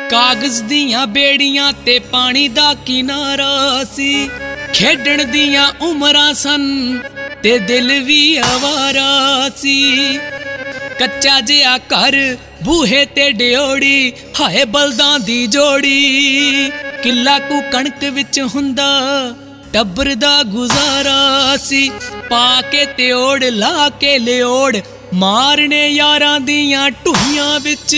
ਕਾਗਜ਼ ਦੀਆਂ ਬੇੜੀਆਂ ਤੇ ਪਾਣੀ ਦਾ ਕਿਨਾਰਾ ਸੀ। ਖੇਡਣ ਦੀਆਂ ਉਮਰਾਂ ਸਨ ਤੇ ਦਿਲ ਵੀ ਆਵਾਰਾ ਸੀ। ਕੱਚਾ ਜਿਹਾ ਘਰ ਬੂਹੇ ਤੇ ਡਿਓੜੀ, ਹਾਏ ਬਲਦਾਂ ਦੀ ਜੋੜੀ। ਕਿੱਲਾ ਕੁ ਕਣਕ ਵਿੱਚ ਹੁੰਦਾ ਟੱਬਰ ਦਾ ਗੁਜ਼ਾਰਾ ਸੀ। ਪਾ ਕੇ ਤਿਓੜ ਲਾ ਕੇ ਲਿਓੜ ਮਾਰਨੇ ਯਾਰਾਂ ਦੀਆਂ ਢੂਹੀਆਂ ਵਿੱਚ।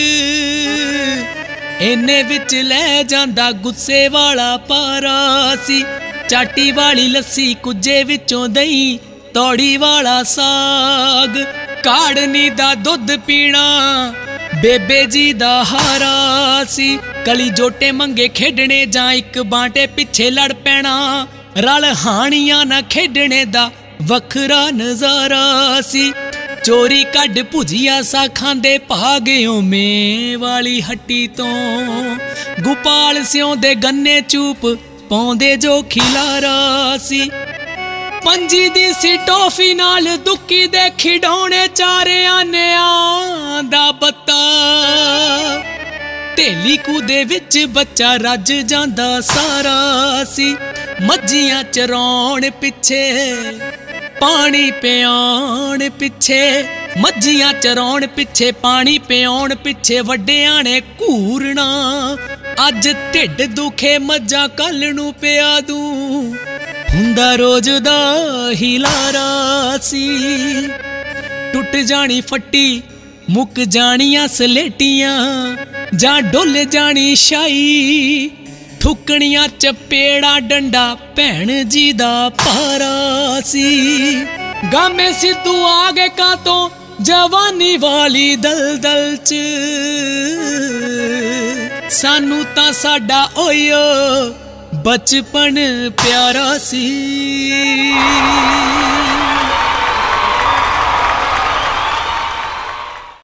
ਇੰਨੇ ਵਿੱਚ ਲੈ ਜਾਂਦਾ ਗੁੱਸੇ ਵਾਲਾ ਪਾਰਾ ਸੀ। ਚਾਟੀ ਵਾਲੀ ਲੱਸੀ ਕੁੱਜੇ ਵਿੱਚੋਂ ਦਹੀਂ, ਤੌੜੀ ਵਾਲਾ ਸਾਗ। ਕਾੜਨੀ ਦਾ ਦੁੱਧ ਪੀਣਾ ਬੇਬੇ ਜੀ ਦਾ ਹਾਰਾ ਸੀ। ਕਲੀ ਜੋਟੇ ਮੰਗੇ ਖੇਡਣੇ ਜਾਂ ਇੱਕ ਬਾਂਟੇ ਪਿੱਛੇ ਲੜ ਪੈਣਾ। ਰਲ ਹਾਣੀਆਂ ਨਾ ਖੇਡਣੇ ਦਾ ਵੱਖਰਾ ਨਜ਼ਾਰਾ ਸੀ। ਚੋਰੀ ਕੱਢ ਭੁਜੀਆ ਸਾ ਖਾਂਦੇ ਭਾਗਿਓ ਮੇ ਵਾਲੀ ਹੱਟੀ ਤੋਂ। ਗੋਪਾਲ ਸਿਉਂ ਦੇ ਗੰਨੇ ਚੂਪ ਪਾਉਂਦੇ ਜੋ ਖਿਲਾਰਾ ਸੀ। ਪੰਜੀ ਦੀ ਸੀ ਟੋਫੀ ਨਾਲ ਦੁੱਕੀ ਦੇ ਖਿਡੌਣੇ, ਚਾਰੇ ਆਨਿਆਂ ਦਾ ਬੱਤਾ। ਢੇਲੀ ਕੂ ਦੇ ਵਿੱਚ ਬੱਚਾ ਰੱਜ ਜਾਂਦਾ ਸਾਰਾ ਸੀ। ਮੱਝੀਆਂ ਚਰਾਉਣ ਪਿੱਛੇ ਪਾਣੀ ਪਿਆਉਣ ਪਿੱਛੇ, ਮੱਝੀਆਂ ਚਰਾਉਣ ਪਿੱਛੇ ਪਾਣੀ ਪਿਆਉਣ ਪਿੱਛੇ ਵੱਡਿਆਂ ਨੇ ਘੂਰਨਾ। ਅੱਜ ਢਿੱਡ ਦੁਖੇ ਮੱਝਾਂ ਕੱਲ ਨੂੰ ਪਿਆ ਦੂੰ, ਹੁੰਦਾ ਰੋਜ਼ ਦਾ ਹਿਲਾਰਾ ਸੀ। ਟੁੱਟ ਜਾਣੀ ਫੱਟੀ ਮੁੱਕ ਜਾਣੀਆਂ ਸਲੇਟੀਆਂ, ਜਾਂ ਡੁੱਲ ਜਾਣੀ ਸ਼ਾਈ। ਠੁਕਣੀਆਂ ਚਪੇੜਾ ਡੰਡਾ ਭੈਣ ਜੀ ਦਾ ਪਾਰਾ ਸੀ। ਗਾਮੇ ਸਿੱਧੂ ਆ ਗਏ ਕਾਤੋਂ ਜਵਾਨੀ ਵਾਲੀ ਦਲਦਲ ਚ। ਸਾਨੂੰ ਤਾਂ ਸਾਡਾ ਓਯੋ ਬਚਪਨ ਪਿਆਰਾ ਸੀ।